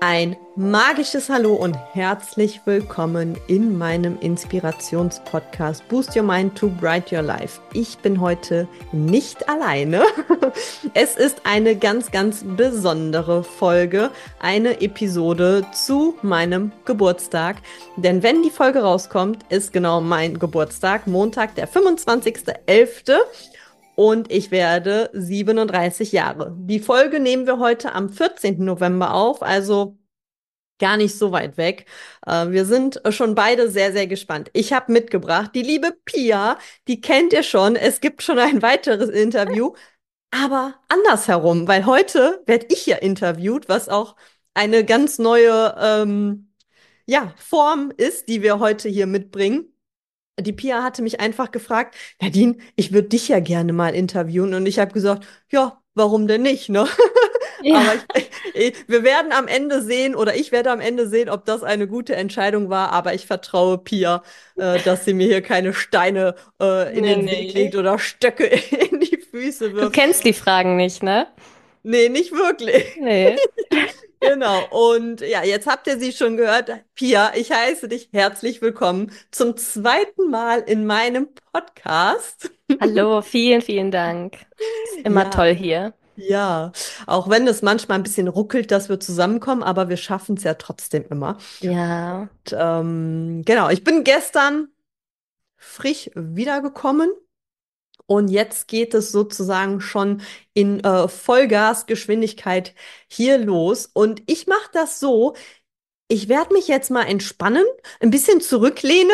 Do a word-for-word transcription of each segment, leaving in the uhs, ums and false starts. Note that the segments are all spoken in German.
Ein magisches Hallo und herzlich willkommen in meinem Inspirationspodcast Boost Your Mind to Bright Your Life. Ich bin heute nicht alleine. Es ist eine ganz, ganz besondere Folge, eine Episode zu meinem Geburtstag. Denn wenn die Folge rauskommt, ist genau mein Geburtstag, Montag, der fünfundzwanzigster elfter Und ich werde siebenunddreißig Jahre. Die Folge nehmen wir heute am vierzehnten November auf, also gar nicht so weit weg. Äh, wir sind schon beide sehr, sehr gespannt. Ich habe mitgebracht die liebe Pia, die kennt ihr schon. Es gibt schon ein weiteres Interview, aber andersherum, weil heute werde ich ja interviewt, was auch eine ganz neue ähm, ja, Form ist, die wir heute hier mitbringen. Die Pia hatte mich einfach gefragt, Nadine, ich würde dich ja gerne mal interviewen. Und ich habe gesagt, ja, warum denn nicht, ne? Aber Ja, ich, ich, wir werden am Ende sehen, oder ich werde am Ende sehen, ob das eine gute Entscheidung war. Aber ich vertraue Pia, äh, dass sie mir hier keine Steine äh, in nee, den Weg legt nee. oder Stöcke in die Füße Du wirft. kennst die Fragen nicht, ne? Nee, nicht wirklich. Nee. Genau. Und ja, jetzt habt ihr sie schon gehört. Pia, ich heiße dich herzlich willkommen zum zweiten Mal in meinem Podcast. Hallo, vielen, vielen Dank. Ist immer Ja, toll hier. ja. Auch wenn es manchmal ein bisschen ruckelt, dass wir zusammenkommen, aber wir schaffen es ja trotzdem immer. Ja. Und, ähm, genau, ich bin gestern frisch wiedergekommen und jetzt geht es sozusagen schon in äh, Vollgasgeschwindigkeit hier los. Und ich mache das so, ich werde mich jetzt mal entspannen, ein bisschen zurücklehnen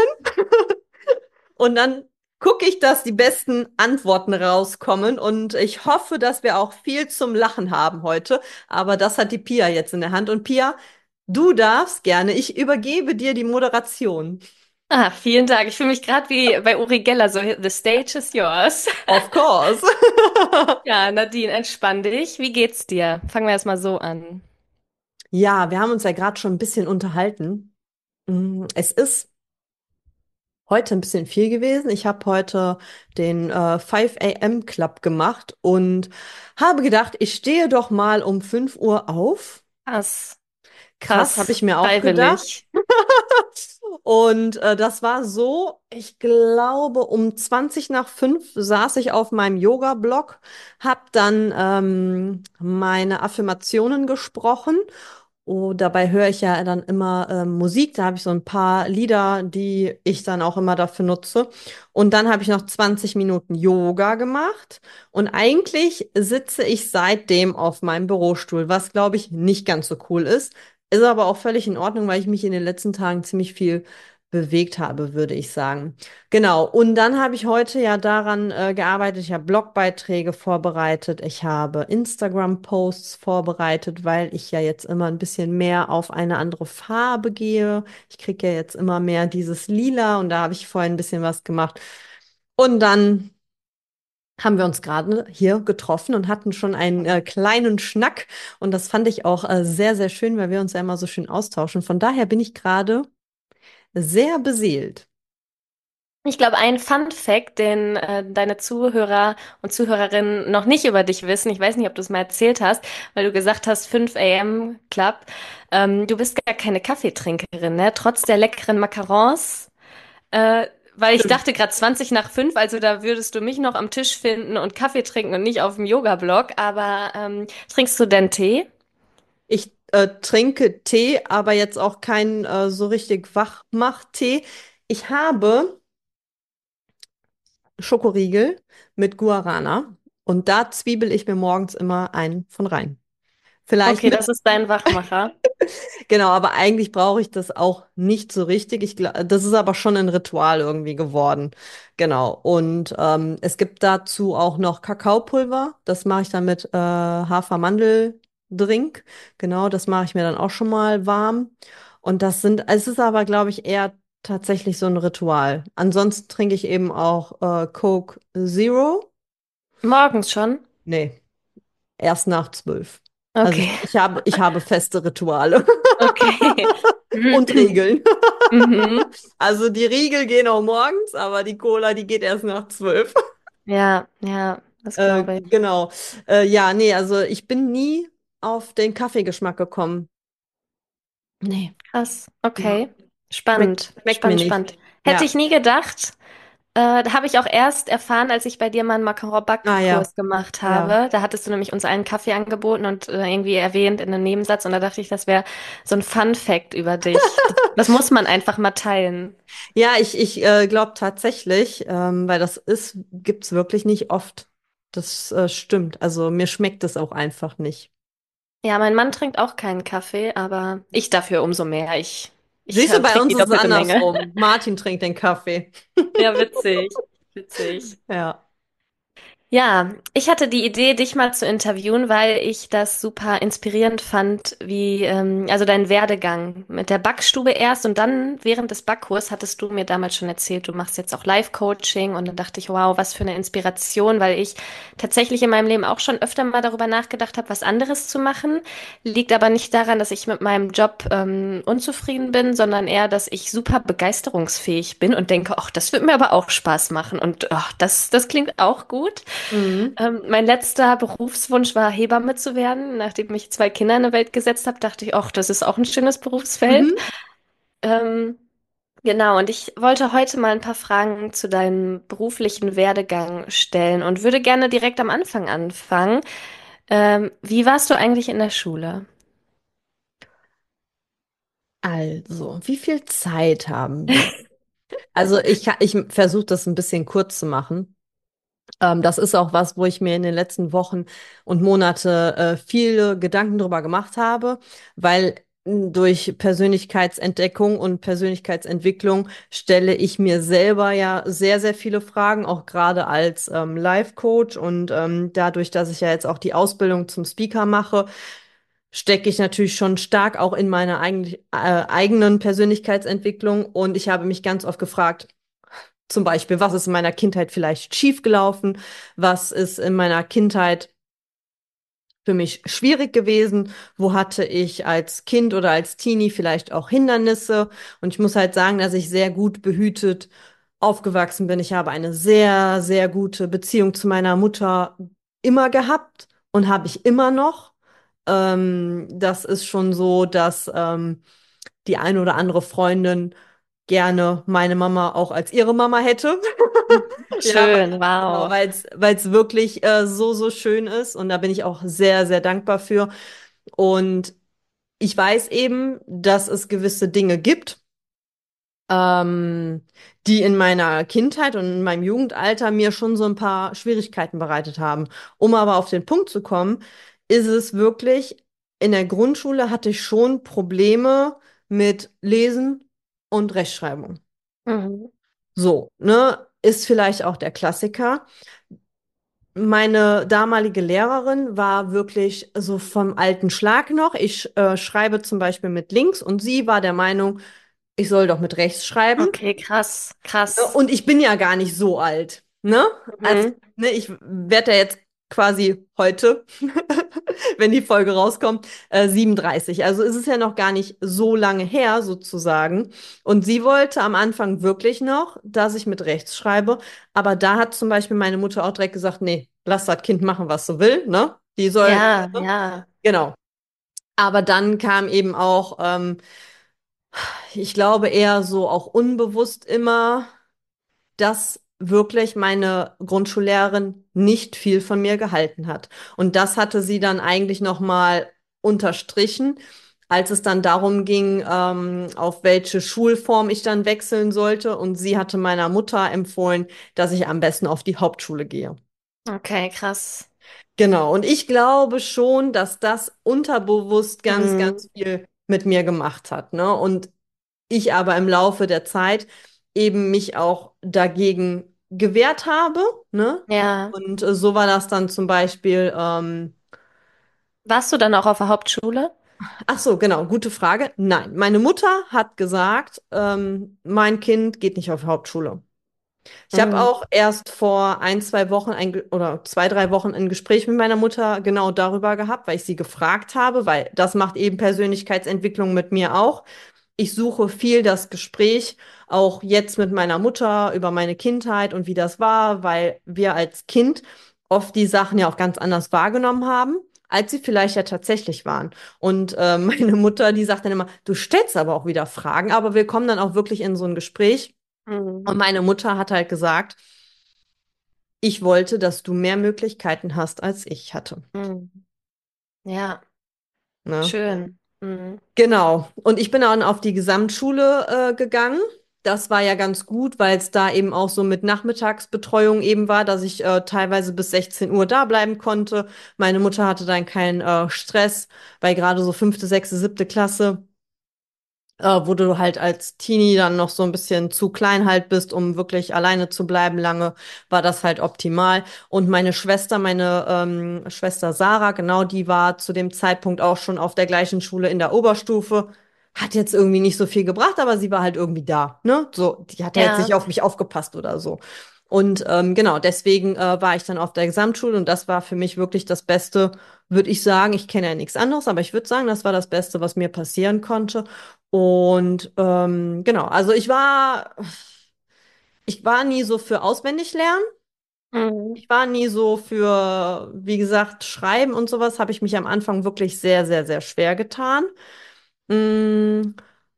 und dann gucke ich, dass die besten Antworten rauskommen. Und ich hoffe, dass wir auch viel zum Lachen haben heute. Aber das hat die Pia jetzt in der Hand. Und Pia, du darfst gerne. Ich übergebe dir die Moderation. Ah, vielen Dank. Ich fühle mich gerade wie bei Uri Geller, so The stage is yours. Of course. Ja, Nadine, entspann dich. Wie geht's dir? Fangen wir erst mal so an. Ja, wir haben uns ja gerade schon ein bisschen unterhalten. Mm, Es ist heute ein bisschen viel gewesen. Ich habe heute den äh, fünf a m. Club gemacht und habe gedacht, ich stehe doch mal um fünf Uhr auf. Krass, Krass, habe krass, ich mir auch gedacht. freiwillig. Und äh, das war so, ich glaube, um zwanzig nach fünf saß ich auf meinem Yoga-Block, habe dann ähm, meine Affirmationen gesprochen. Oh, dabei höre ich ja dann immer ähm, Musik. Da habe ich so ein paar Lieder, die ich dann auch immer dafür nutze. Und dann habe ich noch zwanzig Minuten Yoga gemacht. Und eigentlich sitze ich seitdem auf meinem Bürostuhl, was, glaube ich, nicht ganz so cool ist. Ist aber auch völlig in Ordnung, weil ich mich in den letzten Tagen ziemlich viel bewegt habe, würde ich sagen. Genau. Und dann habe ich heute ja daran äh, gearbeitet. Ich habe Blogbeiträge vorbereitet. Ich habe Instagram-Posts vorbereitet, weil ich ja jetzt immer ein bisschen mehr auf eine andere Farbe gehe. Ich kriege ja jetzt immer mehr dieses Lila und da habe ich vorhin ein bisschen was gemacht. Und dann haben wir uns gerade hier getroffen und hatten schon einen äh, kleinen Schnack. Und das fand ich auch äh, sehr, sehr schön, weil wir uns ja immer so schön austauschen. Von daher bin ich gerade sehr beseelt. Ich glaube, ein Fun Fact, den äh, deine Zuhörer und Zuhörerinnen noch nicht über dich wissen, ich weiß nicht, ob du es mal erzählt hast, weil du gesagt hast, fünf a m. Club, ähm, du bist gar keine Kaffeetrinkerin, ne? Trotz der leckeren Macarons, äh, weil ich Stimmt. dachte gerade zwanzig nach fünf, also da würdest du mich noch am Tisch finden und Kaffee trinken und nicht auf dem Yoga-Block, aber ähm, trinkst du denn Tee? Ich äh, trinke Tee, aber jetzt auch keinen äh, so richtig Wachmach-Tee. Ich habe Schokoriegel mit Guarana und da zwiebel ich mir morgens immer einen von rein. Vielleicht Okay, mit, das ist dein Wachmacher. genau, aber eigentlich brauche ich das auch nicht so richtig. Ich, gla- das ist aber schon ein Ritual irgendwie geworden. Genau. Und ähm, es gibt dazu auch noch Kakaopulver. Das mache ich dann mit äh, Hafer-Mandel-Drink. Genau, das mache ich mir dann auch schon mal warm. Und das sind, es ist aber, glaube ich, eher tatsächlich so ein Ritual. Ansonsten trinke ich eben auch äh, Coke Zero. Morgens schon? Nee, erst nach zwölf. Also ich, Okay, ich habe, ich habe feste Rituale okay. und Regeln. Mhm. Also die Riegel gehen auch morgens, aber die Cola, die geht erst nach zwölf. Ja, ja, das Äh, glaube ich. genau. Äh, ja, nee, also ich bin nie auf den Kaffeegeschmack gekommen. Nee, Krass. ja. Okay. Schmeckt, Spannend, schmeckt mir spannend, nicht. spannend. Hätte Ja. ich nie gedacht. Äh, da habe ich auch erst erfahren, als ich bei dir mal einen Ah ja, Macaron-Backkurs gemacht ja. habe. Da hattest du nämlich uns allen Kaffee angeboten und äh, irgendwie erwähnt in einem Nebensatz. Und da dachte ich, das wäre so ein Fun-Fact über dich. Das, das muss man einfach mal teilen. Ja, ich, ich äh, glaube tatsächlich, ähm, weil das ist, gibt's wirklich nicht oft. Das äh, stimmt. Also mir schmeckt es auch einfach nicht. Ja, mein Mann trinkt auch keinen Kaffee, aber ich dafür umso mehr. Ich, ich Siehst du, äh, bei trinke uns die ist es doppelte Menge. andersrum. Martin trinkt den Kaffee. Ja, witzig. Witzig. Ja. Ja, ich hatte die Idee, dich mal zu interviewen, weil ich das super inspirierend fand, wie, ähm, also dein Werdegang mit der Backstube erst und dann während des Backkurs hattest du mir damals schon erzählt, du machst jetzt auch Live-Coaching und dann dachte ich, wow, was für eine Inspiration, weil ich tatsächlich in meinem Leben auch schon öfter mal darüber nachgedacht habe, was anderes zu machen. Liegt aber nicht daran, dass ich mit meinem Job, ähm, unzufrieden bin, sondern eher, dass ich super begeisterungsfähig bin und denke, ach, das wird mir aber auch Spaß machen und ach, das, das klingt auch gut. Mhm. Ähm, mein letzter Berufswunsch war, Hebamme zu werden. Nachdem ich zwei Kinder in die Welt gesetzt habe, dachte ich, ach, das ist auch ein schönes Berufsfeld. Mhm. Ähm, genau, und ich wollte heute mal ein paar Fragen zu deinem beruflichen Werdegang stellen und würde gerne direkt am Anfang anfangen. Ähm, wie warst du eigentlich in der Schule? Also, wie viel Zeit haben wir? Also ich, ka- ich versuche das ein bisschen kurz zu machen. Ähm, das ist auch was, wo ich mir in den letzten Wochen und Monate äh, viele Gedanken drüber gemacht habe, weil mh, durch Persönlichkeitsentdeckung und Persönlichkeitsentwicklung stelle ich mir selber ja sehr, sehr viele Fragen, auch gerade als ähm, Life-Coach und ähm, dadurch, dass ich ja jetzt auch die Ausbildung zum Speaker mache, stecke ich natürlich schon stark auch in meiner eigentlich, äh, eigenen Persönlichkeitsentwicklung und ich habe mich ganz oft gefragt, zum Beispiel, was ist in meiner Kindheit vielleicht schiefgelaufen? Was ist in meiner Kindheit für mich schwierig gewesen? Wo hatte ich als Kind oder als Teenie vielleicht auch Hindernisse? Und ich muss halt sagen, dass ich sehr gut behütet aufgewachsen bin. Ich habe eine sehr, sehr gute Beziehung zu meiner Mutter immer gehabt und habe ich immer noch. Ähm, das ist schon so, dass ähm, die eine oder andere Freundin gerne meine Mama auch als ihre Mama hätte. Ja, Schön, genau, wow. weil es weil es wirklich äh, so, so schön ist und da bin ich auch sehr, sehr dankbar für. Und ich weiß eben, dass es gewisse Dinge gibt, ähm, die in meiner Kindheit und in meinem Jugendalter mir schon so ein paar Schwierigkeiten bereitet haben. Um aber auf den Punkt zu kommen, ist es wirklich, in der Grundschule hatte ich schon Probleme mit Lesen und Rechtschreibung. Mhm. So, ne, ist vielleicht auch der Klassiker. Meine damalige Lehrerin war wirklich so vom alten Schlag noch. Ich äh, schreibe zum Beispiel mit links und sie war der Meinung, ich soll doch mit rechts schreiben. Okay, krass, Ne? krass. Und ich bin ja gar nicht so alt, ne? Also, Mhm. ne, ich werde ja jetzt quasi heute, wenn die Folge rauskommt, äh, siebenunddreißig. Also ist es ja noch gar nicht so lange her, sozusagen. Und sie wollte am Anfang wirklich noch, dass ich mit rechts schreibe. Aber da hat zum Beispiel meine Mutter auch direkt gesagt, nee, lass das Kind machen, was sie will, ne? Die soll, Ja, ne? ja. Genau. Aber dann kam eben auch, ähm, ich glaube eher so auch unbewusst immer, dass wirklich meine Grundschullehrerin nicht viel von mir gehalten hat. Und das hatte sie dann eigentlich noch mal unterstrichen, als es dann darum ging, ähm, auf welche Schulform ich dann wechseln sollte. Und sie hatte meiner Mutter empfohlen, dass ich am besten auf die Hauptschule gehe. Okay, krass. Genau. Und ich glaube schon, dass das unterbewusst ganz, Mhm. ganz viel mit mir gemacht hat, ne? Und ich aber im Laufe der Zeit eben mich auch dagegen gewehrt habe, ne? Ja. Und äh, so war das dann zum Beispiel, ähm, Warst du dann auch auf der Hauptschule? ach so, genau, gute Frage. Nein, meine Mutter hat gesagt, ähm, mein Kind geht nicht auf Hauptschule. Ich habe Mhm. auch erst vor ein, zwei Wochen ein, Ge- oder zwei, drei Wochen ein Gespräch mit meiner Mutter genau darüber gehabt, weil ich sie gefragt habe, weil das macht eben Persönlichkeitsentwicklung mit mir auch. Ich suche viel das Gespräch, auch jetzt mit meiner Mutter über meine Kindheit und wie das war, weil wir als Kind oft die Sachen ja auch ganz anders wahrgenommen haben. als sie vielleicht ja tatsächlich waren. Und äh, meine Mutter, die sagt dann immer, du stellst aber auch wieder Fragen, aber wir kommen dann auch wirklich in so ein Gespräch. Mhm. Und meine Mutter hat halt gesagt, ich wollte, dass du mehr Möglichkeiten hast, als ich hatte. Mhm. Ja, Ne? schön. Mhm. Genau. Und ich bin dann auf die Gesamtschule äh, gegangen. Das war ja ganz gut, weil es da eben auch so mit Nachmittagsbetreuung eben war, dass ich äh, teilweise bis sechzehn Uhr da bleiben konnte. Meine Mutter hatte dann keinen äh, Stress, weil gerade so fünfte, sechste, siebte Klasse, äh, wo du halt als Teenie dann noch so ein bisschen zu klein halt bist, um wirklich alleine zu bleiben lange, war das halt optimal. Und meine Schwester, meine ähm, Schwester Sarah, genau, die war zu dem Zeitpunkt auch schon auf der gleichen Schule in der Oberstufe. Hat jetzt irgendwie nicht so viel gebracht, aber sie war halt irgendwie da, ne? So, die hat da jetzt nicht Ja. auf mich aufgepasst oder so. Und ähm, genau, deswegen äh, war ich dann auf der Gesamtschule und das war für mich wirklich das Beste, würde ich sagen. Ich kenne ja nichts anderes, aber ich würde sagen, das war das Beste, was mir passieren konnte. Und ähm, genau, also ich war, ich war nie so für auswendig lernen. Mhm. Ich war nie so für, wie gesagt, Schreiben und sowas habe ich mich am Anfang wirklich sehr, sehr, sehr schwer getan. Mm,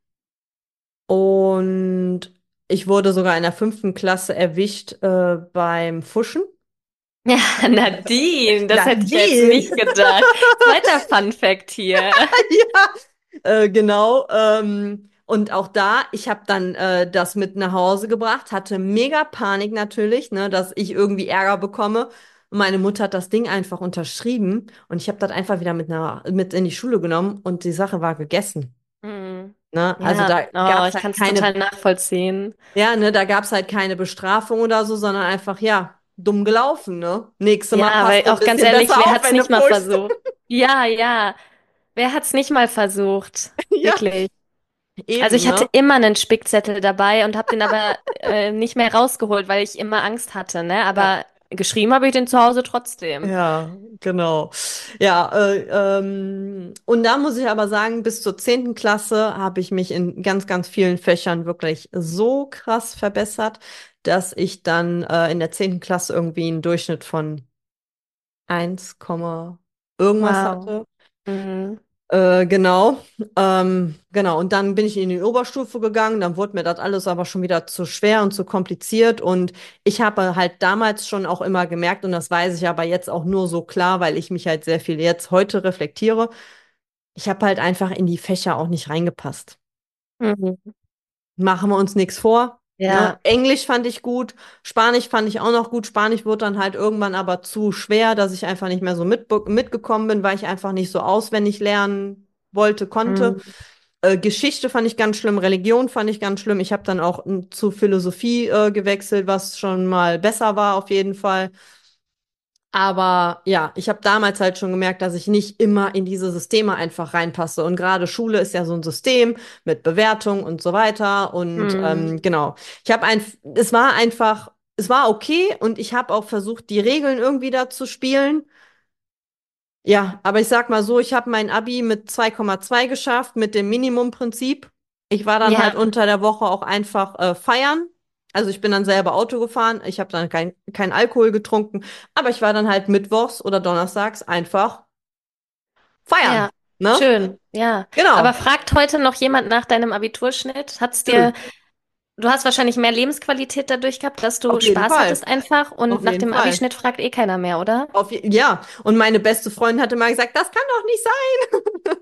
und ich wurde sogar in der fünften Klasse erwischt äh, beim Fuschen. Ja, Nadine, das hätte ich jetzt Nadine! nicht gedacht. Zweiter Fun Fact hier. Äh, genau. Ähm, und auch da, ich habe dann äh, das mit nach Hause gebracht, hatte mega Panik natürlich, ne, dass ich irgendwie Ärger bekomme. Und meine Mutter hat das Ding einfach unterschrieben und ich habe das einfach wieder mit, nach, mit in die Schule genommen und die Sache war gegessen. Mhm. Ne? Also Ja, da oh, gab's ich halt kann es total keine, nachvollziehen. ja, ne, da gab's halt keine Bestrafung oder so, sondern einfach, ja, dumm gelaufen, ne? Nächstes Mal Ja, passt weil du ein auch ganz bisschen ehrlich, besser wer auf, hat's wenn du nicht mal pushst. versucht? Ja, ja, wer hat's nicht mal versucht? Ja, Wirklich. Also eben, ich hatte ne? immer einen Spickzettel dabei und habe den aber äh, nicht mehr rausgeholt, weil ich immer Angst hatte, ne? Ja. Aber geschrieben habe ich den zu Hause trotzdem. Ja, genau. Ja, äh, ähm, und da muss ich aber sagen, bis zur zehnten Klasse habe ich mich in ganz, ganz vielen Fächern wirklich so krass verbessert, dass ich dann äh, in der zehnten Klasse irgendwie einen Durchschnitt von eins, irgendwas Wow. hatte. Mhm. Äh, genau, ähm, genau. Und dann bin ich in die Oberstufe gegangen. Dann wurde mir das alles aber schon wieder zu schwer und zu kompliziert. Und ich habe halt damals schon auch immer gemerkt, und das weiß ich aber jetzt auch nur so klar, weil ich mich halt sehr viel jetzt heute reflektiere. Ich habe halt einfach in die Fächer auch nicht reingepasst. Mhm. Machen wir uns nichts vor. Ne? Ja. Englisch fand ich gut, Spanisch fand ich auch noch gut. Spanisch wurde dann halt irgendwann aber zu schwer, dass ich einfach nicht mehr so mit, mitgekommen bin, weil ich einfach nicht so auswendig lernen wollte, konnte. Mhm. Äh, Geschichte fand ich ganz schlimm, Religion fand ich ganz schlimm. Ich habe dann auch m, zu Philosophie äh, gewechselt, was schon mal besser war auf jeden Fall. Aber ja, ich habe damals halt schon gemerkt, dass ich nicht immer in diese Systeme einfach reinpasse. Und gerade Schule ist ja so ein System mit Bewertung und so weiter. Und ähm, Mhm. genau, ich habe ein, es war einfach, es war okay und ich habe auch versucht, die Regeln irgendwie da zu spielen. Ja, aber ich sag mal so, ich habe mein Abi mit zwei Komma zwei geschafft, mit dem Minimumprinzip. Ich war dann halt Ja. unter der Woche auch einfach äh, feiern. Also ich bin dann selber Auto gefahren. Ich habe dann kein, kein Alkohol getrunken. Aber ich war dann halt mittwochs oder donnerstags einfach feiern. Ja. Ne? Schön. Ja. Aber Genau. fragt heute noch jemand nach deinem Abiturschnitt? Hat's Nö. dir, du hast wahrscheinlich mehr Lebensqualität dadurch gehabt, dass du Auf jeden Spaß Fall. hattest einfach und Auf nach jeden dem Fall. Abischnitt fragt eh keiner mehr, oder? Auf je ja. Und meine beste Freundin hatte mal gesagt, das kann doch nicht sein.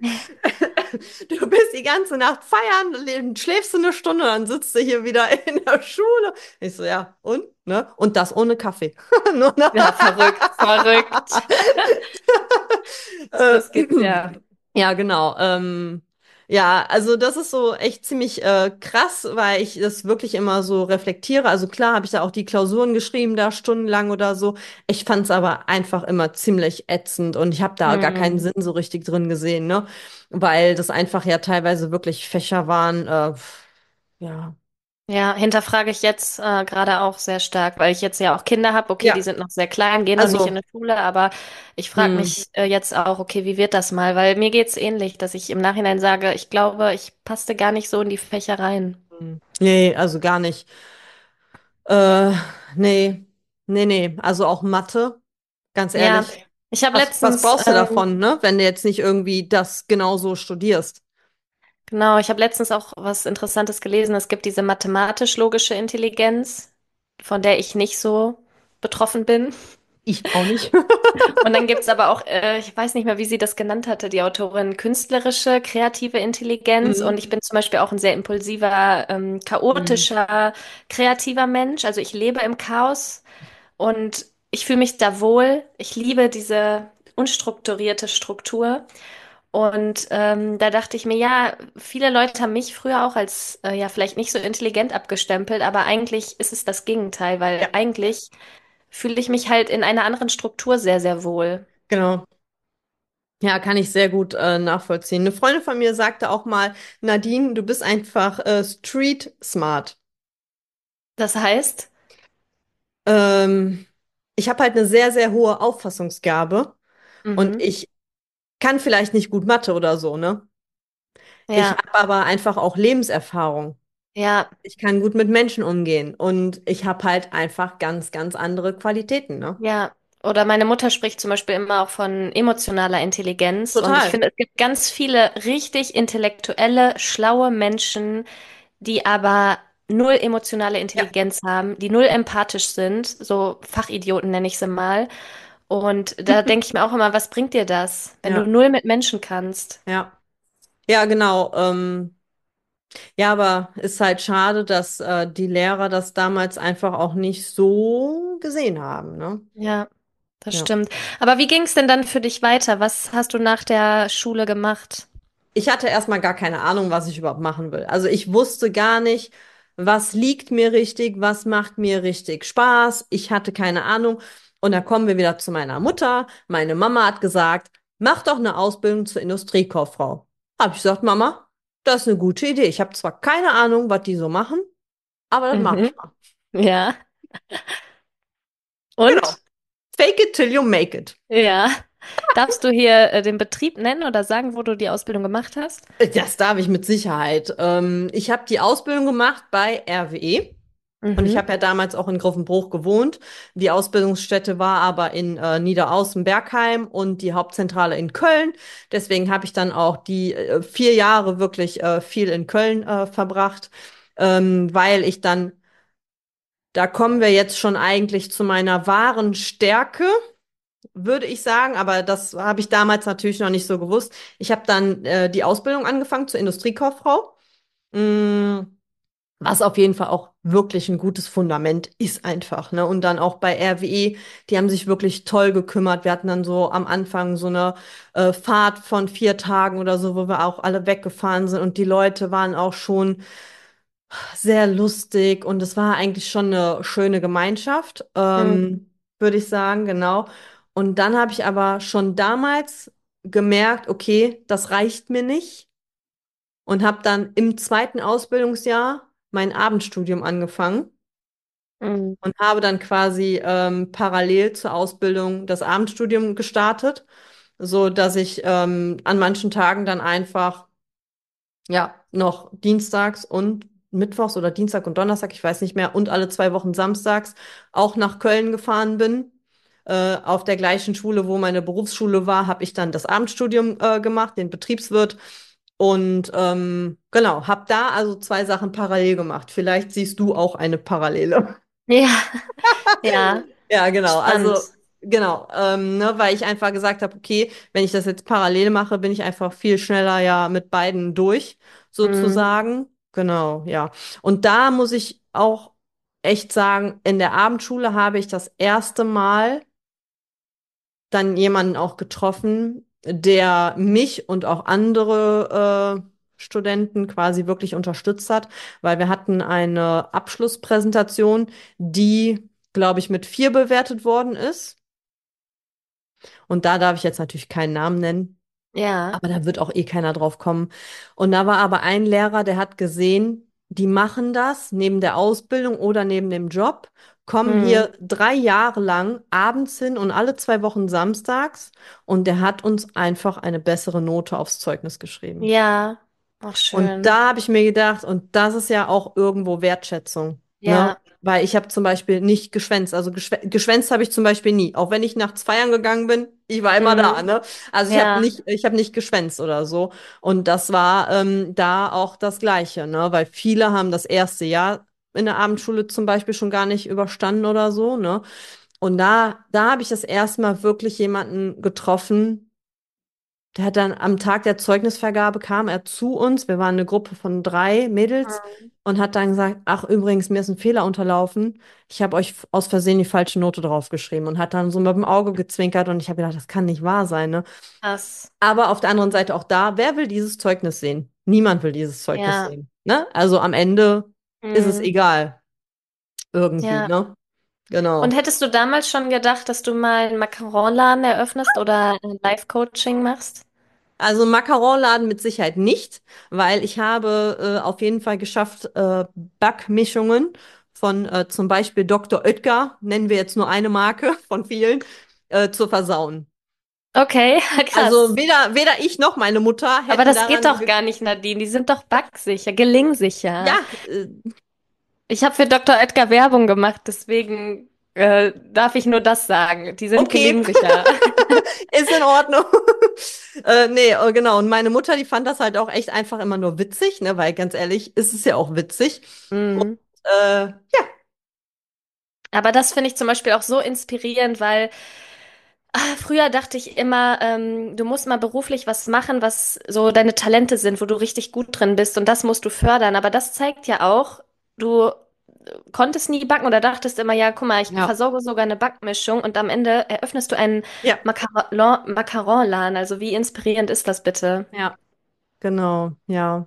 Du bist die ganze Nacht feiern, le- schläfst du eine Stunde, dann sitzt du hier wieder in der Schule. Ich so, ja, und? Ne? Und das ohne Kaffee. Nur noch- Ja, verrückt, verrückt. Äh, Das gibt's ja. ja, genau. Ähm, ja, also das ist so echt ziemlich äh, krass, weil ich das wirklich immer so reflektiere. Also klar habe ich da auch die Klausuren geschrieben, da stundenlang oder so. Ich fand es aber einfach immer ziemlich ätzend und ich habe da gar keinen Hm. Sinn so richtig drin gesehen, ne? Weil das einfach ja teilweise wirklich Fächer waren. Äh, ja. Ja, hinterfrage ich jetzt äh, gerade auch sehr stark, weil ich jetzt ja auch Kinder habe. Okay, die Ja, sind noch sehr klein, gehen noch nicht in also, die Schule, aber ich frage hm, mich äh, jetzt auch, okay, wie wird das mal? Weil mir geht's ähnlich, dass ich im Nachhinein sage, ich glaube, ich passte gar nicht so in die Fächer rein. hm. Nee, also gar nicht. Äh, nee, nee, nee. Also auch Mathe, ganz Ja, ehrlich. Ich habe Was, was letztens, brauchst du ähm, davon, ne? Wenn du jetzt nicht irgendwie das genauso studierst? genau, ich habe letztens auch was Interessantes gelesen. Es gibt diese mathematisch-logische Intelligenz, von der ich nicht so betroffen bin. Ich auch nicht. Und dann gibt's aber auch, äh, ich weiß nicht mehr, wie sie das genannt hatte, die Autorin, künstlerische, kreative Intelligenz. Und Mhm. ich bin zum Beispiel auch ein sehr impulsiver, ähm, Mhm. chaotischer, kreativer Mensch. Also ich lebe im Chaos und ich fühle mich da wohl. Ich liebe diese unstrukturierte Struktur. Und ähm, da dachte ich mir, ja, viele Leute haben mich früher auch als äh, ja vielleicht nicht so intelligent abgestempelt, aber eigentlich ist es das Gegenteil, weil Ja, eigentlich fühle ich mich halt in einer anderen Struktur sehr, sehr wohl. genau. Ja, kann ich sehr gut äh, nachvollziehen. Eine Freundin von mir sagte auch mal, Nadine, du bist einfach äh, street smart. Das heißt, Ähm, Ich habe halt eine sehr, sehr hohe Auffassungsgabe und mhm, ich kann vielleicht nicht gut Mathe oder so, ne? Ich ja, habe aber einfach auch Lebenserfahrung. ja, Ich kann gut mit Menschen umgehen und ich habe halt einfach ganz, ganz andere Qualitäten, ne? ja. Oder meine Mutter spricht zum Beispiel immer auch von emotionaler Intelligenz. Und ich Total. finde, es gibt ganz viele richtig intellektuelle, schlaue Menschen, die aber null emotionale Ja, Intelligenz haben, die null empathisch sind. So Fachidioten nenne ich sie mal. Und da denke ich mir auch immer, was bringt dir das, wenn du ja, null mit Menschen kannst? ja. Ja, genau. Ähm, ja, aber ist halt schade, dass äh, die Lehrer das damals einfach auch nicht so gesehen haben, ne? Ja, das Ja. stimmt. Aber wie ging es denn dann für dich weiter? Was hast du nach der Schule gemacht? Ich hatte erstmal gar keine Ahnung, was ich überhaupt machen will. Also ich wusste gar nicht, was liegt mir richtig, was macht mir richtig Spaß. Ich hatte keine Ahnung. Und da kommen wir wieder zu meiner Mutter. Meine Mama hat gesagt, mach doch eine Ausbildung zur Industriekauffrau. Hab ich gesagt, Mama, das ist eine gute Idee. Ich habe zwar keine Ahnung, was die so machen, aber das mache Mhm. ich mal. Ja. Genau. Und? Fake it till you make it. Ja. Darfst du hier äh, den Betrieb nennen oder sagen, wo du die Ausbildung gemacht hast? Das darf ich mit Sicherheit. Ähm, ich habe die Ausbildung gemacht bei R W E. Und ich Mhm. habe ja damals auch in Grottenbruch gewohnt. Die Ausbildungsstätte war aber in äh, Niederaußen-Bergheim und die Hauptzentrale in Köln. Deswegen habe ich dann auch die äh, vier Jahre wirklich äh, viel in Köln äh, verbracht, ähm, weil ich dann, da kommen wir jetzt schon eigentlich zu meiner wahren Stärke, würde ich sagen. Aber das habe ich damals natürlich noch nicht so gewusst. Ich habe dann äh, die Ausbildung angefangen zur Industriekauffrau. Mm. Was auf jeden Fall auch wirklich ein gutes Fundament ist einfach, ne? Und dann auch bei R W E, die haben sich wirklich toll gekümmert. Wir hatten dann so am Anfang so eine äh, Fahrt von vier Tagen oder so, wo wir auch alle weggefahren sind und die Leute waren auch schon sehr lustig und es war eigentlich schon eine schöne Gemeinschaft, Mhm. ähm, würde ich sagen, genau. Und dann habe ich aber schon damals gemerkt, okay, das reicht mir nicht und habe dann im zweiten Ausbildungsjahr mein Abendstudium angefangen Mhm. und habe dann quasi ähm, parallel zur Ausbildung das Abendstudium gestartet, so dass ich ähm, an manchen Tagen dann einfach ja noch dienstags und mittwochs oder Dienstag und Donnerstag, ich weiß nicht mehr, und alle zwei Wochen samstags auch nach Köln gefahren bin. Äh, auf der gleichen Schule, wo meine Berufsschule war, habe ich dann das Abendstudium äh, gemacht, den Betriebswirt. Und ähm, genau, habe da also zwei Sachen parallel gemacht. Vielleicht siehst du auch eine Parallele. Ja, ja, Ja, genau. Also, spannend. genau, ähm, ne, weil ich einfach gesagt habe, okay, wenn ich das jetzt parallel mache, bin ich einfach viel schneller ja mit beiden durch, Mhm. sozusagen. Genau, ja. Und da muss ich auch echt sagen, in der Abendschule habe ich das erste Mal dann jemanden auch getroffen, der mich und auch andere äh, Studenten quasi wirklich unterstützt hat, weil wir hatten eine Abschlusspräsentation, die, glaube ich, mit vier bewertet worden ist. Und da darf ich jetzt natürlich keinen Namen nennen, Ja. aber da wird auch eh keiner drauf kommen. Und da war aber ein Lehrer, der hat gesehen, die machen das neben der Ausbildung oder neben dem Job, kommen Mhm. hier drei Jahre lang abends hin und alle zwei Wochen samstags und der hat uns einfach eine bessere Note aufs Zeugnis geschrieben. Ja. Ach, Und schön. da habe ich mir gedacht, und das ist ja auch irgendwo Wertschätzung, Ja. ne? weil ich habe zum Beispiel nicht geschwänzt. Also geschwä geschwänzt habe ich zum Beispiel nie. Auch wenn ich nachts feiern gegangen bin, ich war immer da, Mhm. ne? Also ich habe Ja. nicht, ich habe nicht geschwänzt oder so. Und das war ähm, da auch das Gleiche, ne? Weil viele haben das erste Jahr in der Abendschule zum Beispiel schon gar nicht überstanden oder so, ne? Und da, da habe ich das erste Mal wirklich jemanden getroffen. Der hat dann am Tag der Zeugnisvergabe kam er zu uns. Wir waren eine Gruppe von drei Mädels Mhm. und hat dann gesagt, ach übrigens, mir ist ein Fehler unterlaufen. Ich habe euch aus Versehen die falsche Note draufgeschrieben und hat dann so mit dem Auge gezwinkert und ich habe gedacht, das kann nicht wahr sein, ne? Krass. Aber auf der anderen Seite auch da, wer will dieses Zeugnis sehen? Niemand will dieses Zeugnis Ja. sehen, ne? Also am Ende ist es Mhm. egal, irgendwie, Ja. ne? Und Genau. hättest du damals schon gedacht, dass du mal einen Macaronladen eröffnest oder ein Live-Coaching machst? Also Macaronladen mit Sicherheit nicht, weil ich habe äh, auf jeden Fall geschafft, äh, Backmischungen von äh, zum Beispiel Doktor Oetker, nennen wir jetzt nur eine Marke von vielen, äh, zu versauen. Okay, Also krass. weder, weder ich noch meine Mutter Aber hätten das geht daran, doch ge gar nicht, Nadine. Die sind doch backsicher, gelingsicher. ja, äh, Ich habe für Doktor Oetker Werbung gemacht, deswegen äh, darf ich nur das sagen. Die sind okay, gelingsicher. ist in Ordnung. Äh, nee, äh, genau. Und meine Mutter, die fand das halt auch echt einfach immer nur witzig, ne, weil ganz ehrlich, ist es ja auch witzig. Und Mhm. äh, ja, Aber das finde ich zum Beispiel auch so inspirierend, weil ah, früher dachte ich immer, ähm, du musst mal beruflich was machen, was so deine Talente sind, wo du richtig gut drin bist und das musst du fördern. Aber das zeigt ja auch, du konntest nie backen oder dachtest immer, ja, guck mal, ich ja, versorge sogar eine Backmischung und am Ende eröffnest du einen ja, Macaron Macaronladen. Also wie inspirierend ist das bitte? ja, genau, ja,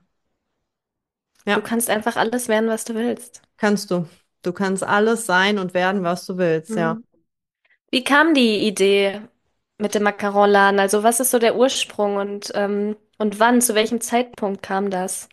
Du ja. kannst einfach alles werden, was du willst. Kannst du. Du kannst alles sein und werden, was du willst, ja. Mhm. Wie kam die Idee mit dem Macaronladen? Also was ist so der Ursprung und, ähm, und wann, zu welchem Zeitpunkt kam das?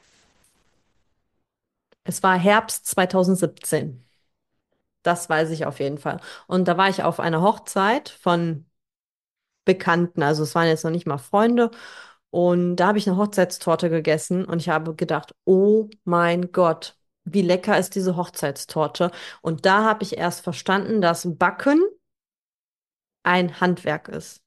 Es war Herbst zweitausendsiebzehn. Das weiß ich auf jeden Fall. Und da war ich auf einer Hochzeit von Bekannten. Also es waren jetzt noch nicht mal Freunde. Und da habe ich eine Hochzeitstorte gegessen und ich habe gedacht, oh mein Gott, wie lecker ist diese Hochzeitstorte. Und da habe ich erst verstanden, dass Backen ein Handwerk ist.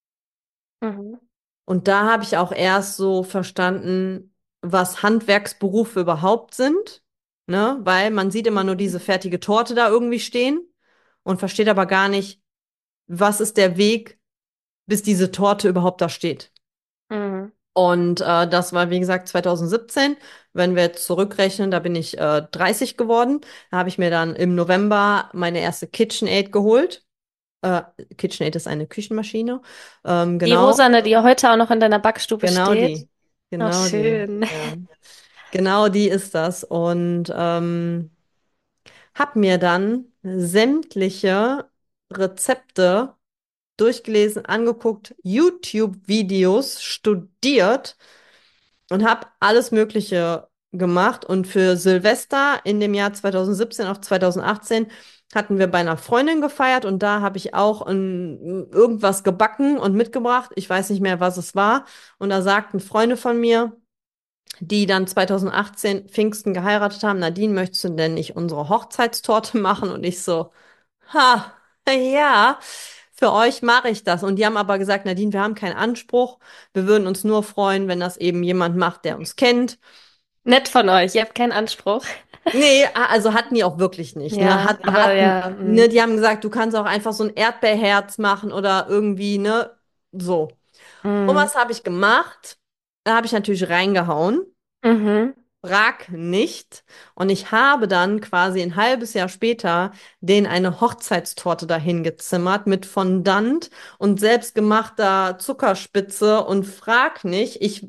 Mhm. Und da habe ich auch erst so verstanden, was Handwerksberufe überhaupt sind, ne? Weil man sieht immer nur diese fertige Torte da irgendwie stehen und versteht aber gar nicht, was ist der Weg, bis diese Torte überhaupt da steht. Mhm. Und äh, das war, wie gesagt, zweitausendsiebzehn. Wenn wir jetzt zurückrechnen, da bin ich äh, dreißig geworden. Da habe ich mir dann im November meine erste KitchenAid geholt. Äh, KitchenAid ist eine Küchenmaschine. Ähm, Die genau, rosane, die heute auch noch in deiner Backstube genau steht. die. Ach, Genau die. schön. Ja. Genau die ist das. Und ähm, habe mir dann sämtliche Rezepte durchgelesen, angeguckt, YouTube-Videos studiert und habe alles Mögliche gemacht. Und für Silvester in dem Jahr zweitausendsiebzehn auf zweitausendachtzehn hatten wir bei einer Freundin gefeiert und da habe ich auch ein, irgendwas gebacken und mitgebracht. Ich weiß nicht mehr, was es war. Und da sagten Freunde von mir, die dann zweitausendachtzehn Pfingsten geheiratet haben, Nadine, möchtest du denn nicht unsere Hochzeitstorte machen? Und ich so, ha, ja, für euch mache ich das. Und die haben aber gesagt, Nadine, wir haben keinen Anspruch. Wir würden uns nur freuen, wenn das eben jemand macht, der uns kennt. Nett von euch, ihr habt keinen Anspruch. Nee, a- also hatten die auch wirklich nicht, ne? Ja, Hat, aber hatten, ja. ne, Mm. die haben gesagt, du kannst auch einfach so ein Erdbeerherz machen oder irgendwie, ne? So. Und Mm. was habe ich gemacht? Da habe ich natürlich reingehauen. Mhm. Frag nicht. Und ich habe dann quasi ein halbes Jahr später den eine Hochzeitstorte dahin gezimmert mit Fondant und selbstgemachter Zuckerspitze und frag nicht, ich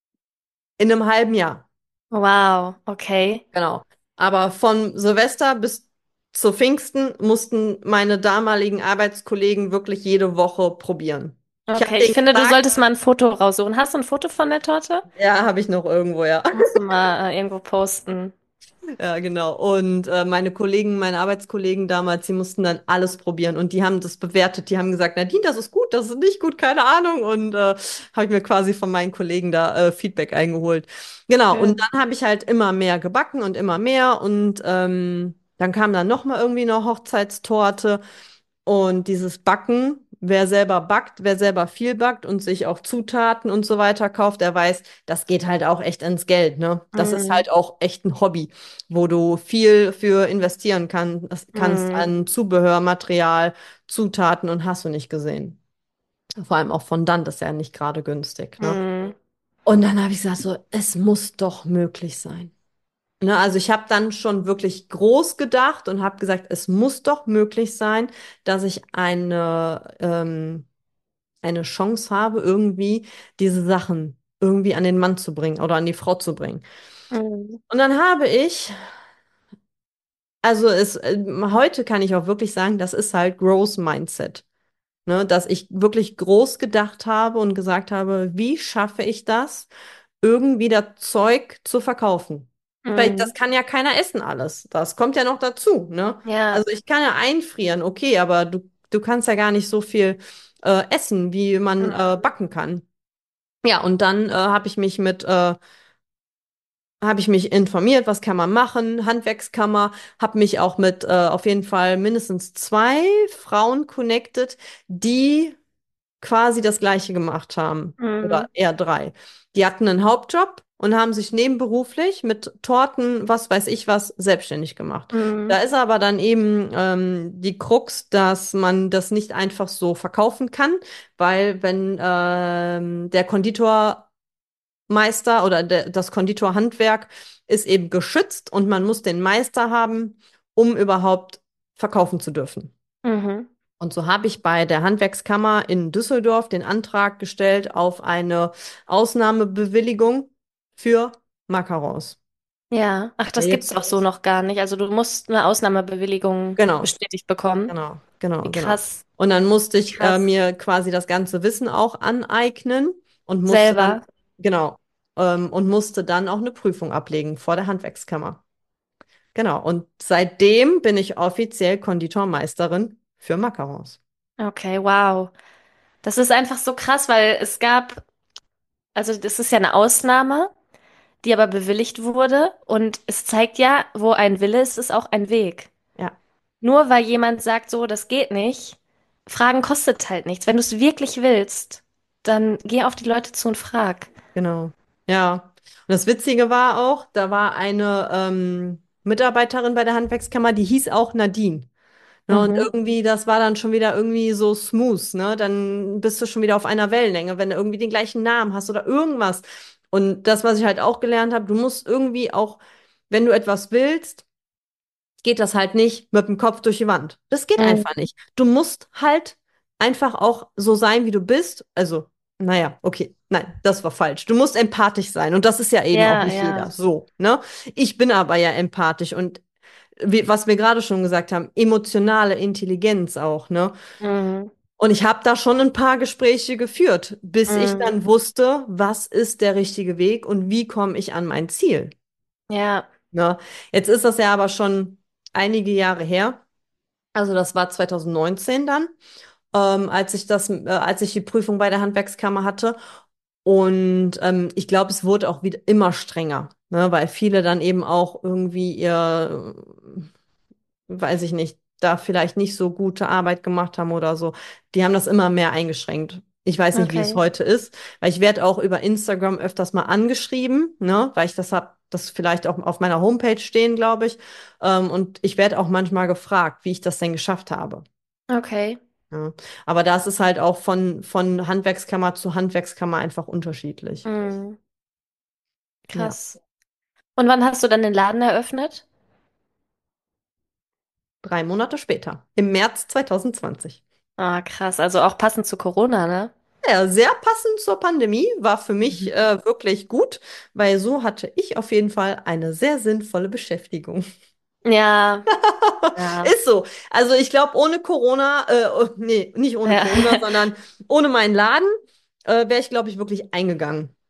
in einem halben Jahr. Wow, okay. Genau. Aber von Silvester bis zu Pfingsten mussten meine damaligen Arbeitskollegen wirklich jede Woche probieren. Ich habe Okay, ich denen finde, du gesagt, solltest mal ein Foto raussuchen. Hast du ein Foto von der Torte? ja, habe ich noch irgendwo, ja. Musst du mal äh, irgendwo posten. Ja, genau. Und äh, meine Kollegen, meine Arbeitskollegen damals, die mussten dann alles probieren und die haben das bewertet. Die haben gesagt, Nadine, das ist gut, das ist nicht gut, keine Ahnung. Und äh, habe ich mir quasi von meinen Kollegen da äh, Feedback eingeholt. Genau. Und Schön. dann habe ich halt immer mehr gebacken und immer mehr und ähm, Dann kam dann noch mal irgendwie eine Hochzeitstorte und dieses Backen. Wer selber backt, wer selber viel backt und sich auch Zutaten und so weiter kauft, der weiß, das geht halt auch echt ins Geld, ne? Das ist Mhm. halt auch echt ein Hobby, wo du viel für investieren kann, das kannst Mhm. an Zubehör, Material, Zutaten und hast du nicht gesehen. Vor allem auch Fondant ist ja nicht gerade günstig, ne? Mhm. Und dann habe ich gesagt, so, es muss doch möglich sein. Ne, also ich habe dann schon wirklich groß gedacht und habe gesagt, es muss doch möglich sein, dass ich eine, ähm, eine Chance habe, irgendwie diese Sachen irgendwie an den Mann zu bringen oder an die Frau zu bringen. Mhm. Und dann habe ich, also es, äh, heute kann ich auch wirklich sagen, das ist halt Growth Mindset. Ne, dass ich wirklich groß gedacht habe und gesagt habe, wie schaffe ich das, irgendwie das Zeug zu verkaufen? Weil das Mhm. kann ja keiner essen alles. Das kommt ja noch dazu, ne? Ja. Also ich kann ja einfrieren, okay, aber du, du kannst ja gar nicht so viel äh, essen, wie man äh, Mhm. backen kann. Ja, und dann äh, habe ich mich mit äh, habe ich mich informiert, was kann man machen, Handwerkskammer, habe mich auch mit äh, auf jeden Fall mindestens zwei Frauen connected, die quasi das Gleiche gemacht haben. Oder Mhm. eher drei. Die hatten einen Hauptjob und haben sich nebenberuflich mit Torten, was weiß ich was, selbstständig gemacht. Da Mhm. ist aber dann eben ähm, die Krux, dass man das nicht einfach so verkaufen kann, weil wenn ähm, der Konditormeister oder der, das Konditorhandwerk ist eben geschützt und man muss den Meister haben, um überhaupt verkaufen zu dürfen. Mhm. Und so habe ich bei der Handwerkskammer in Düsseldorf den Antrag gestellt auf eine Ausnahmebewilligung für Macarons. Ja. Ach, Ja, das gibt's jetzt, auch so noch gar nicht. Also du musst eine Ausnahmebewilligung genau, bestätigt bekommen. genau, genau, Wie genau. krass. Und dann musste Wie ich äh, krass. mir quasi das ganze Wissen auch aneignen und musste dann, Selber. genau, ähm, und musste dann auch eine Prüfung ablegen vor der Handwerkskammer. Genau. Und seitdem bin ich offiziell Konditormeisterin für Macarons. Okay, wow. Das ist einfach so krass, weil es gab, also das ist ja eine Ausnahme, die aber bewilligt wurde. Und es zeigt ja, wo ein Wille ist, ist auch ein Weg. Ja. Nur weil jemand sagt, so, das geht nicht, Fragen kostet halt nichts. Wenn du es wirklich willst, dann geh auf die Leute zu und frag. Genau. Ja. Und das Witzige war auch, da war eine ähm, Mitarbeiterin bei der Handwerkskammer, die hieß auch Nadine. Ne, und Mhm. irgendwie, das war dann schon wieder irgendwie so smooth, ne? Dann bist du schon wieder auf einer Wellenlänge, wenn du irgendwie den gleichen Namen hast oder irgendwas. Und das, was ich halt auch gelernt habe, du musst irgendwie auch, wenn du etwas willst, geht das halt nicht mit dem Kopf durch die Wand. Das geht einfach Mhm. nicht. Du musst halt einfach auch so sein, wie du bist. Also, naja, okay, nein, das war falsch. Du musst empathisch sein und das ist ja eben auch Ja, nicht jeder. ja. So, ne? Ich bin aber ja empathisch und wie, was wir gerade schon gesagt haben, emotionale Intelligenz auch, ne? Mhm. Und ich habe da schon ein paar Gespräche geführt, bis ich Mhm. dann wusste, was ist der richtige Weg und wie komme ich an mein Ziel. Ja, Ne? Jetzt ist das ja aber schon einige Jahre her. Also das war zwanzig neunzehn dann, ähm, als ich das, äh, als ich die Prüfung bei der Handwerkskammer hatte. Und ähm, ich glaube, es wurde auch wieder immer strenger, ne, weil viele dann eben auch irgendwie ihr, äh, weiß ich nicht, da vielleicht nicht so gute Arbeit gemacht haben oder so. Die haben das immer mehr eingeschränkt. Ich weiß nicht, wie es okay. heute ist, weil ich werde auch über Instagram öfters mal angeschrieben, ne, weil ich das hab, das vielleicht auch auf meiner Homepage stehen, glaube ich. Ähm, und ich werde auch manchmal gefragt, wie ich das denn geschafft habe. Okay. Ja. Aber das ist halt auch von, von Handwerkskammer zu Handwerkskammer einfach unterschiedlich. Mhm. Ja, Krass. Und wann hast du dann den Laden eröffnet? drei Monate später, im März zwanzig zwanzig. Ah, krass. Also auch passend zu Corona, ne? Ja, sehr passend zur Pandemie, war für mich Mhm. äh, wirklich gut, weil so hatte ich auf jeden Fall eine sehr sinnvolle Beschäftigung. Ja, ja. Ist so. Also ich glaube, ohne Corona, äh, oh, nee, nicht ohne Ja. Corona, sondern ohne meinen Laden, äh, wäre ich, glaube ich, wirklich eingegangen.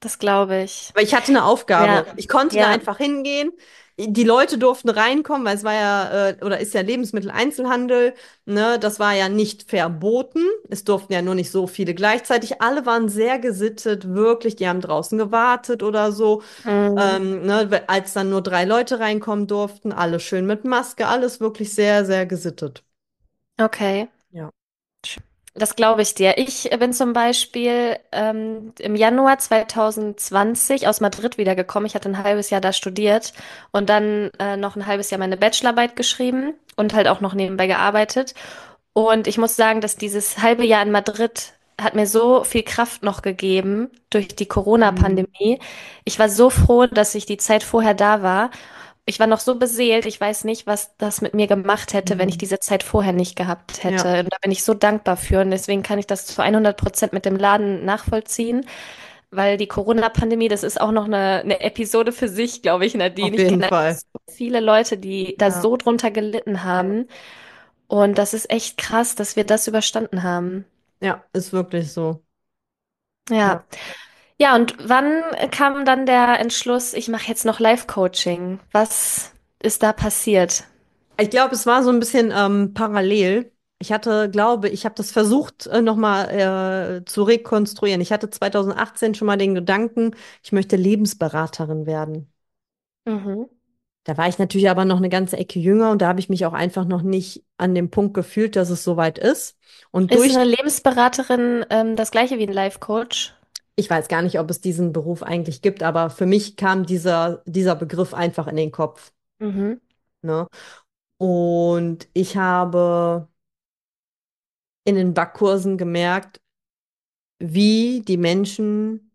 das glaube ich. Weil ich hatte eine Aufgabe. Ja, Ich konnte da ja. einfach hingehen. Die Leute durften reinkommen, weil es war ja, äh, oder ist ja Lebensmitteleinzelhandel, ne? Das war ja nicht verboten. Es durften ja nur nicht so viele gleichzeitig. Alle waren sehr gesittet, wirklich. Die haben draußen gewartet oder so. Mhm. Ähm, ne? Als dann nur drei Leute reinkommen durften, alle schön mit Maske, alles wirklich sehr, sehr gesittet. Okay. Ja. Das glaube ich dir. Ich bin zum Beispiel ähm, im Januar zwanzig zwanzig aus Madrid wiedergekommen. Ich hatte ein halbes Jahr da studiert und dann äh, noch ein halbes Jahr meine Bachelorarbeit geschrieben und halt auch noch nebenbei gearbeitet. Und ich muss sagen, dass dieses halbe Jahr in Madrid hat mir so viel Kraft noch gegeben durch die Mhm. Corona-Pandemie. Ich war so froh, dass ich die Zeit vorher da war. Ich war noch so beseelt, ich weiß nicht, was das mit mir gemacht hätte, wenn ich Mhm. diese Zeit vorher nicht gehabt Ja, hätte. Und da bin ich so dankbar für. Und deswegen kann ich das zu hundert Prozent mit dem Laden nachvollziehen, weil die Corona-Pandemie, das ist auch noch eine, eine Episode für sich, glaube ich, Nadine. auf Ich jeden kenne einfach Fall. so viele Leute, die da Ja, so drunter gelitten haben. Und das ist echt krass, dass wir das überstanden haben. ja, ist wirklich so. Ja. Ja. Ja, und wann kam dann der Entschluss, ich mache jetzt noch Life-Coaching? Was ist da passiert? Ich glaube, es war so ein bisschen ähm, parallel. Ich hatte, glaube, ich habe das versucht, äh, nochmal äh, zu rekonstruieren. Ich hatte zwanzig achtzehn schon mal den Gedanken, ich möchte Lebensberaterin werden. Mhm. Da war ich natürlich aber noch eine ganze Ecke jünger und da habe ich mich auch einfach noch nicht an dem Punkt gefühlt, dass es soweit ist. Und Ist durch, eine Lebensberaterin ähm, das gleiche wie ein Life Coach? ich weiß gar nicht, ob es diesen Beruf eigentlich gibt, aber für mich kam dieser, dieser Begriff einfach in den Kopf, Mhm. ne? Und ich habe in den Backkursen gemerkt, wie die Menschen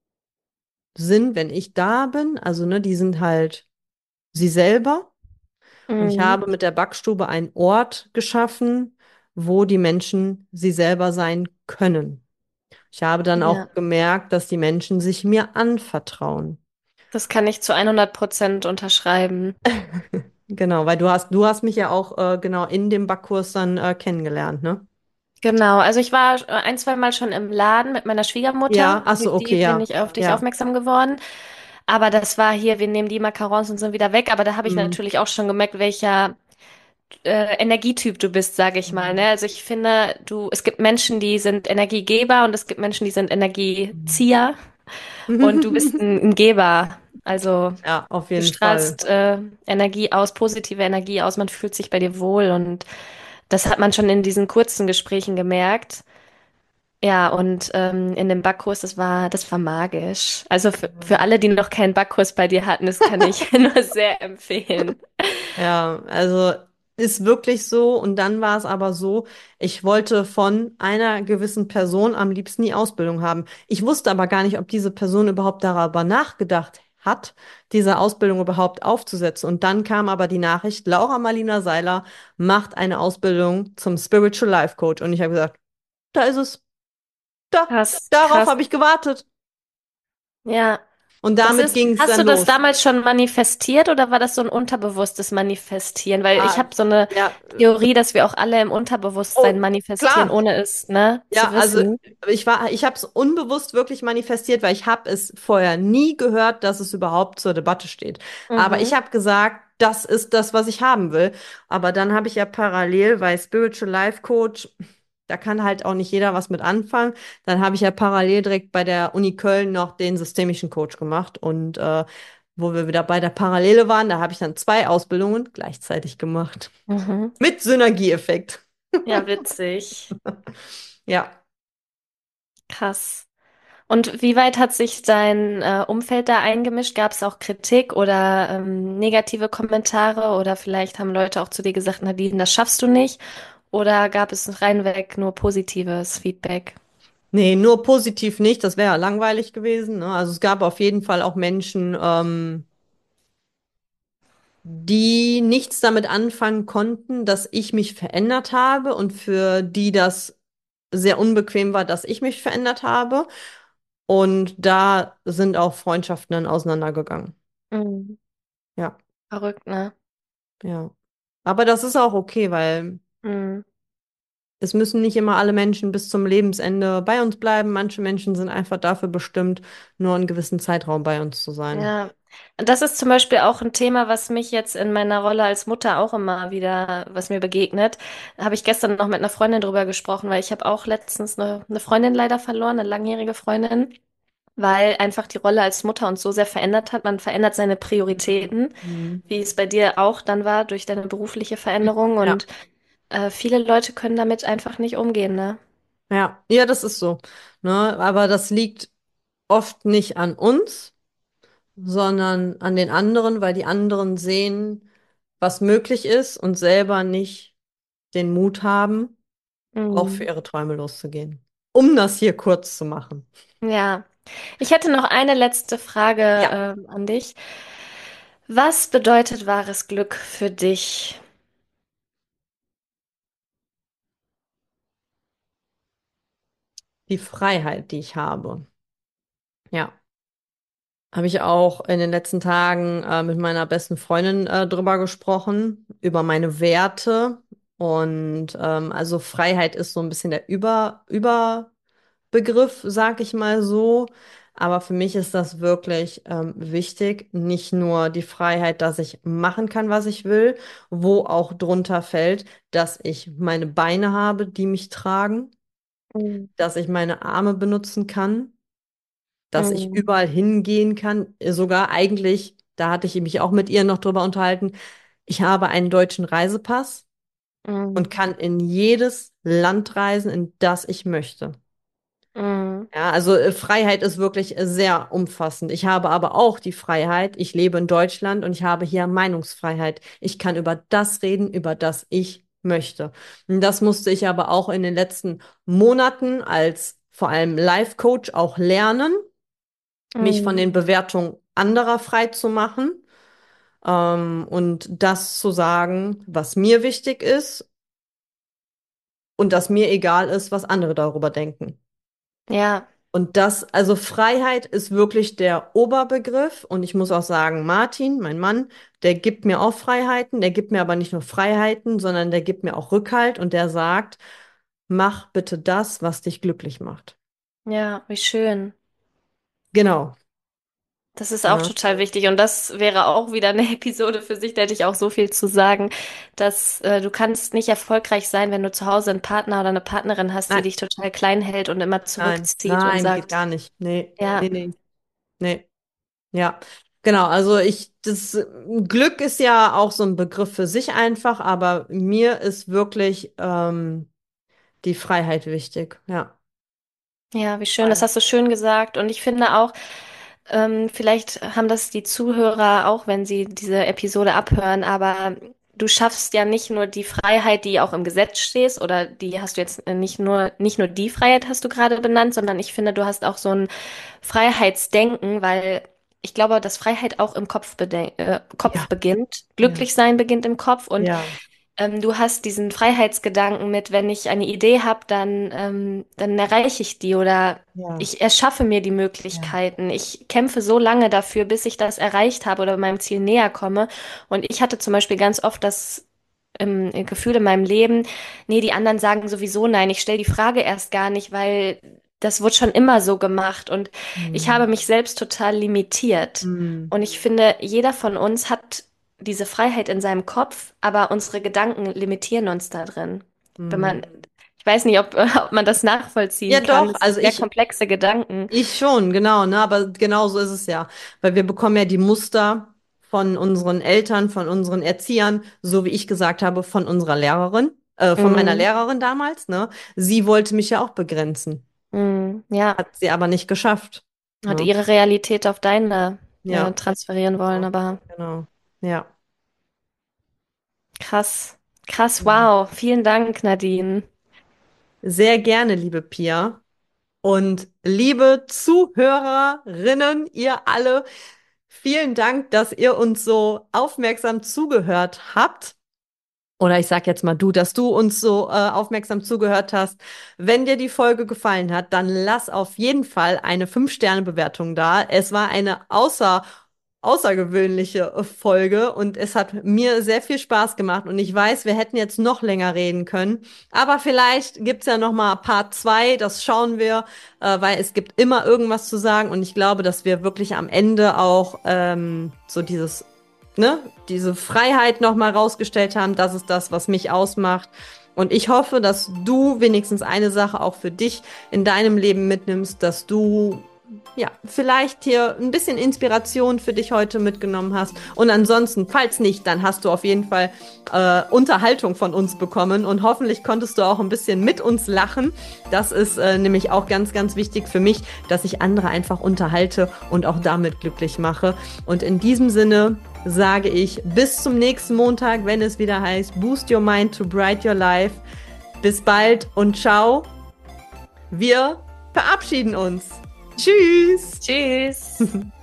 sind, wenn ich da bin. Also, ne, die sind halt sie selber. Und ich Mhm. habe mit der Backstube einen Ort geschaffen, wo die Menschen sie selber sein können. Ich habe dann Ja, auch gemerkt, dass die Menschen sich mir anvertrauen. das kann ich zu hundert Prozent unterschreiben. Genau, weil du hast, du hast mich ja auch äh, genau in dem Backkurs dann äh, kennengelernt, ne? Genau, also ich war äh, ein, zwei Mal schon im Laden mit meiner Schwiegermutter. Ja, ach so, Durch die okay, bin ja. ich auf dich Ja. aufmerksam geworden. Aber das war hier, wir nehmen die Macarons und sind wieder weg. Aber da habe ich Mhm. natürlich auch schon gemerkt, welcher äh, Energietyp du bist, sage ich mal, ne? Mhm. Also ich finde, du, es gibt Menschen, die sind Energiegeber und es gibt Menschen, die sind Energiezieher und du bist ein, ein Geber. Also Ja, auf du jeden Fall. strahlst äh, Energie aus, positive Energie aus, man fühlt sich bei dir wohl und das hat man schon in diesen kurzen Gesprächen gemerkt. Ja, und ähm, in dem Backkurs, das war, das war magisch. Also für, für alle, die noch keinen Backkurs bei dir hatten, das kann ich nur sehr empfehlen. Ja, also ist wirklich so. Und dann war es aber so, ich wollte von einer gewissen Person am liebsten die Ausbildung haben. Ich wusste aber gar nicht, ob diese Person überhaupt darüber nachgedacht hat, diese Ausbildung überhaupt aufzusetzen. Und dann kam aber die Nachricht, Laura Marlina Seiler macht eine Ausbildung zum Spiritual Life Coach. Und ich habe gesagt, da ist es. Da, Krass, darauf krass. habe ich gewartet. Ja. Und Das damit ist, ging es hast dann du das los. damals schon manifestiert oder war das so ein unterbewusstes Manifestieren? Weil ich Ah, habe so eine ja, Theorie, dass wir auch alle im oh, Unterbewusstsein manifestieren, klar. ohne es, ne, zu Ja, also wissen. ich war, ich habe es unbewusst wirklich manifestiert, weil ich habe es vorher nie gehört, dass es überhaupt zur Debatte steht. Aber ich Mhm. habe gesagt, das ist das, was ich haben will. Aber dann habe ich ja parallel, weil Spiritual Life Coach, da kann halt auch nicht jeder was mit anfangen. Dann habe ich ja parallel direkt bei der Uni Köln noch den systemischen Coach gemacht und äh, wo wir wieder bei der Parallele waren, da habe ich dann zwei Ausbildungen gleichzeitig gemacht. Mhm. Mit Synergieeffekt. Ja, witzig. Ja. Krass. Und wie weit hat sich dein äh, Umfeld da eingemischt? Gab es auch Kritik oder ähm, negative Kommentare oder vielleicht haben Leute auch zu dir gesagt, Nadine, das schaffst du nicht? Oder gab es reinweg nur positives Feedback? Nee, nur positiv nicht, das wäre ja langweilig gewesen, ne? Also es gab auf jeden Fall auch Menschen, ähm, die nichts damit anfangen konnten, dass ich mich verändert habe und für die das sehr unbequem war, dass ich mich verändert habe. Und da sind auch Freundschaften dann auseinandergegangen. Mhm. Ja, Verrückt, ne? ja. Aber das ist auch okay, weil Mhm. Es müssen nicht immer alle Menschen bis zum Lebensende bei uns bleiben. Manche Menschen sind einfach dafür bestimmt, nur einen gewissen Zeitraum bei uns zu sein. Ja, das ist zum Beispiel auch ein Thema, was mich jetzt in meiner Rolle als Mutter auch immer wieder, was mir begegnet. Da habe ich gestern noch mit einer Freundin drüber gesprochen, weil ich habe auch letztens eine, eine Freundin leider verloren, eine langjährige Freundin, weil einfach die Rolle als Mutter uns so sehr verändert hat. Man verändert seine Prioritäten, Mhm. wie es bei dir auch dann war durch deine berufliche Veränderung. Ja, Und äh, viele Leute können damit einfach nicht umgehen, ne? ja, ja, das ist so. Ne? Aber das liegt oft nicht an uns, sondern an den anderen, weil die anderen sehen, was möglich ist und selber nicht den Mut haben, auch für Mhm. ihre Träume loszugehen. Um das hier kurz zu machen. Ja, ich hätte noch eine letzte Frage Ja, ähm, an dich. Was bedeutet wahres Glück für dich? die Freiheit, die ich habe. Ja. Habe ich auch in den letzten Tagen äh, mit meiner besten Freundin äh, drüber gesprochen, über meine Werte. Und ähm, also Freiheit ist so ein bisschen der Über Überbegriff, sag ich mal so. Aber für mich ist das wirklich ähm, wichtig, nicht nur die Freiheit, dass ich machen kann, was ich will, wo auch drunter fällt, dass ich meine Beine habe, die mich tragen, Mhm. dass ich meine Arme benutzen kann, dass ich Mhm. überall hingehen kann. Sogar eigentlich, da hatte ich mich auch mit ihr noch drüber unterhalten, ich habe einen deutschen Reisepass und Mhm. kann in jedes Land reisen, in das ich möchte. Mhm. Ja, also äh, Freiheit ist wirklich äh, sehr umfassend. Ich habe aber auch die Freiheit, ich lebe in Deutschland und ich habe hier Meinungsfreiheit. Ich kann über das reden, über das ich möchte. Und das musste ich aber auch in den letzten Monaten als vor allem Life-Coach auch lernen, mich von Mhm. den Bewertungen anderer frei zu machen, ähm, und das zu sagen, was mir wichtig ist und dass mir egal ist, was andere darüber denken. Ja, Und das, also Freiheit ist wirklich der Oberbegriff. Und ich muss auch sagen, Martin, mein Mann, der gibt mir auch Freiheiten. Der gibt mir aber nicht nur Freiheiten, sondern der gibt mir auch Rückhalt und der sagt, mach bitte das, was dich glücklich macht. ja, wie schön. Genau. Das ist auch Ne? total wichtig und das wäre auch wieder eine Episode für sich, da hätte ich auch so viel zu sagen, dass äh, du kannst nicht erfolgreich sein, wenn du zu Hause einen Partner oder eine Partnerin hast, die Nein, dich total klein hält und immer nein, zurückzieht und nein, geht sagt, gar nicht. Nee, ja, nee, nee, nee. Ja, genau. Also ich, das Glück ist ja auch so ein Begriff für sich einfach, aber mir ist wirklich ähm, die Freiheit wichtig. Ja. ja, wie schön, das hast du schön gesagt und ich finde auch, Ähm, vielleicht haben das die Zuhörer auch, wenn sie diese Episode abhören, aber du schaffst ja nicht nur die Freiheit, die auch im Gesetz steht, oder die hast du jetzt äh, nicht nur, nicht nur die Freiheit hast du gerade benannt, sondern ich finde, du hast auch so ein Freiheitsdenken, weil ich glaube, dass Freiheit auch im Kopf, beden- äh, Kopf Ja, beginnt. ja, Glücklich sein beginnt im Kopf und ja, ähm, du hast diesen Freiheitsgedanken mit, wenn ich eine Idee habe, dann, ähm, dann erreiche ich die oder ja, ich erschaffe mir die ja. Möglichkeiten. Ich kämpfe so lange dafür, bis ich das erreicht habe oder meinem Ziel näher komme. Und ich hatte zum Beispiel ganz oft das ähm, Gefühl in meinem Leben, nee, die anderen sagen sowieso nein. Ich stelle die Frage erst gar nicht, weil das wird schon immer so gemacht. Und ich habe Hm. mich selbst total limitiert. Hm. Und ich finde, jeder von uns hat diese Freiheit in seinem Kopf, aber unsere Gedanken limitieren uns da drin. Wenn Hm. man, ich weiß nicht, ob, ob man das Ja, nachvollziehen kann. doch. Das Also sind sehr ich, komplexe Gedanken. ich schon, genau, ne? Aber genau so ist es ja. Weil wir bekommen ja die Muster von unseren Eltern, von unseren Erziehern, so wie ich gesagt habe, von unserer Lehrerin, äh, von meiner Mm, Lehrerin damals, ne? Sie wollte mich ja auch begrenzen. mm, ja, Hat sie aber nicht geschafft. hat Ne? ihre Realität auf deine äh, Ja, transferieren wollen, genau. aber Genau. Ja. krass. Krass, Ja. wow. Vielen Dank, Nadine. Sehr gerne, liebe Pia. Und liebe Zuhörerinnen, ihr alle, vielen Dank, dass ihr uns so aufmerksam zugehört habt. Oder ich sag jetzt mal du, dass du uns so äh, aufmerksam zugehört hast. Wenn dir die Folge gefallen hat, dann lass auf jeden Fall eine fünf Sterne Bewertung da. Es war eine außergewöhnliche Folge und es hat mir sehr viel Spaß gemacht und ich weiß, wir hätten jetzt noch länger reden können, aber vielleicht gibt's ja noch mal Part zwei, das schauen wir, äh, weil es gibt immer irgendwas zu sagen und ich glaube, dass wir wirklich am Ende auch ähm, so dieses, ne, diese Freiheit noch mal rausgestellt haben, das ist das, was mich ausmacht. Und ich hoffe, dass du wenigstens eine Sache auch für dich in deinem Leben mitnimmst, dass du ja, vielleicht hier ein bisschen Inspiration für dich heute mitgenommen hast. Und ansonsten, falls nicht, dann hast du auf jeden Fall äh, Unterhaltung von uns bekommen und hoffentlich konntest du auch ein bisschen mit uns lachen. Das ist äh, nämlich auch ganz, ganz wichtig für mich, dass ich andere einfach unterhalte und auch damit glücklich mache. Und in diesem Sinne sage ich bis zum nächsten Montag, wenn es wieder heißt Boost Your Mind to Bright Your Life. Bis bald und ciao. Wir verabschieden uns. Tschüss. Tschüss.